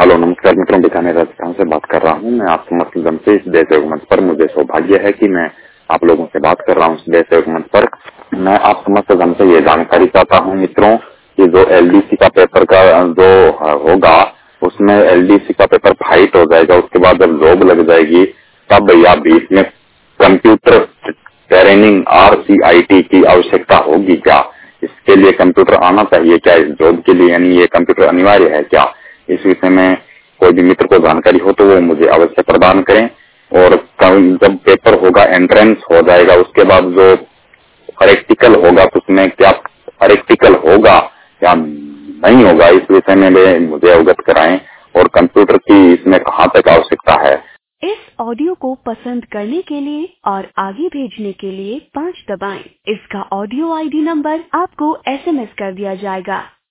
Hello नमस्कार मित्रों, बीकानेर राजस्थान से बात कर रहा हूँ। मैं आप समस्त गम से इस देश योग मंच पर मुझे सौभाग्य है कि मैं आप लोगों से बात कर रहा हूँ इस देश योग मंच पर। मैं आप समस्त गम से ये जानकारी चाहता हूँ मित्रों कि जो एलडीसी का पेपर का जो होगा उसमें एलडीसी का पेपर फाइट हो जाएगा। उसके बाद जब जॉब लग जाएगी तब या बीच में कंप्यूटर ट्रेनिंग RCIT की आवश्यकता होगी क्या? इसके लिए कंप्यूटर आना चाहिए क्या इस जॉब के लिए, यानी ये कंप्यूटर अनिवार्य है क्या? इस विषय में कोई भी मित्र को जानकारी हो तो वो मुझे अवश्य प्रदान करें। और जब पेपर होगा, एंट्रेंस हो जाएगा, उसके बाद जो प्रैक्टिकल होगा तो उसमें क्या प्रैक्टिकल होगा या नहीं होगा, इस विषय में मुझे अवगत कराएं। और कंप्यूटर की इसमें कहाँ तक आवश्यकता है। इस ऑडियो को पसंद करने के लिए और आगे भेजने के लिए 5 दबाएं। इसका ऑडियो ID नंबर आपको SMS कर दिया जाएगा।